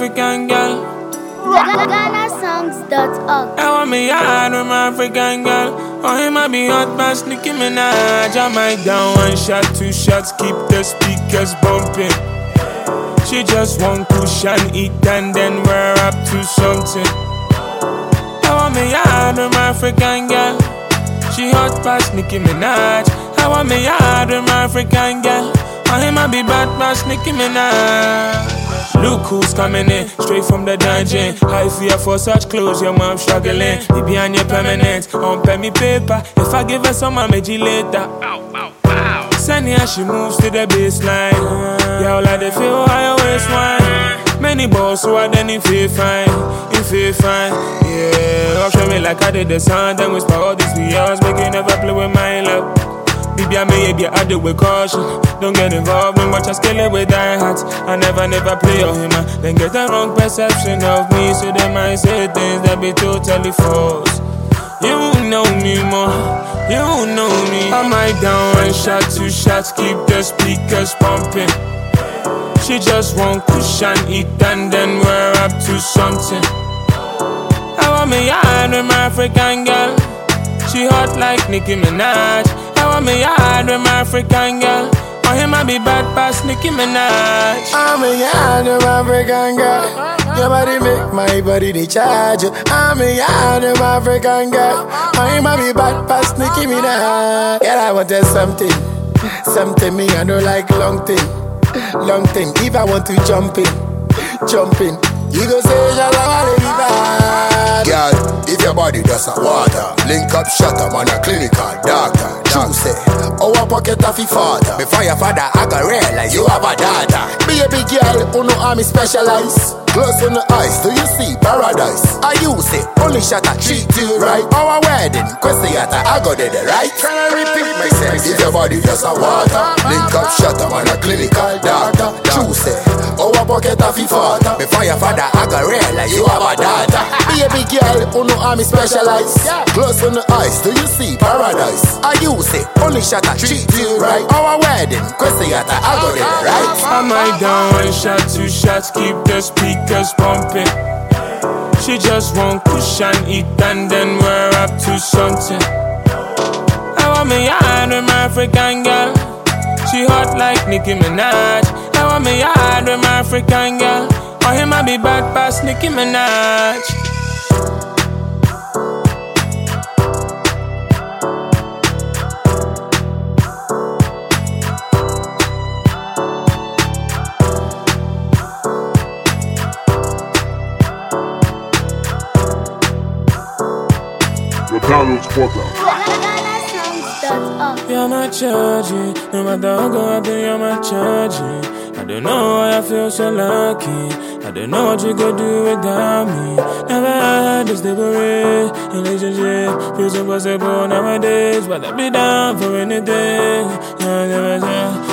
African girl. GhanaSongs.org. I want me hard with my African girl. Oh, he might be hot, but Nicki Minaj. I might down 1 shot, 2 shots, keep the speakers bumping. She just want push and eat and then we're up to something. I want me hard with my African girl. She hot past Nicki Minaj. I want me hard with my African girl. Oh, he might be bad past Nicki Minaj. Look who's coming in, straight from the dungeon. I fear for such clothes, your mom struggling. He behind your permanent, on pay me paper. If I give her some, I'll make you later. Send her, she moves to the baseline. Yeah, all I they feel higher waistline. Many balls, so I then if feel fine, yeah, show me like I did the sound, then whisper all these years, make you never play with my love. Baby, I may be I do with caution. Don't get involved in much, I scale it with die hats. I never play your humor. Then get the wrong perception of me, so they might say things that be totally false. You know me more, you know me. I might down 1 shot, 2 shots, keep the speakers pumping. She just want push and eat and then we're up to something. I want me hard with my African girl. She hot like Nicki Minaj. I want me hard with my African girl. Or he might be bad past Nicki Minaj. I'm a hard with my African girl. Your body make my body the charge. I'm a hard with my African girl. Or he might be bad past Nicki Minaj. Yeah, I wanted something. Something me, I don't like long thing. Long thing, if I want to jump in. You go say, Shalawale be bad. Girl, if your body does not water, link up, shut up, man, a clinical doctor. True say, our pocket of your father. Before your father, I can realize you have a daughter. Be a big girl, who know how me specialize. Close on the eyes, do you see paradise? I use it, only shot I treat you right. Our wedding, question I got it right. Can I repeat myself? If your body does not water, link up, shut up, man, a clinical doctor. True say, our pocket of your father. before your father, I can realize you have a daughter. Be a big girl, who know how me specialize. Close on the eyes, do you see paradise? I use it, only shot I treat you right. Our wedding, question I got it right. I might down 1 shot, 2 shots, keep the speakers pumping. She just want push and eat and then we're up to something. I want me hard with my African girl. She hot like Nicki Minaj. I want me hard with my African girl. Or he might be bad past Nicki Minaj. The download spotter. GhanaSongs.org. You're my charging, no matter how go out there, you're my charging. I don't know why I feel so lucky. I don't know what you go do without me. Never had this stable relationship. Feels impossible nowadays, but I'll be down for anything. Yeah,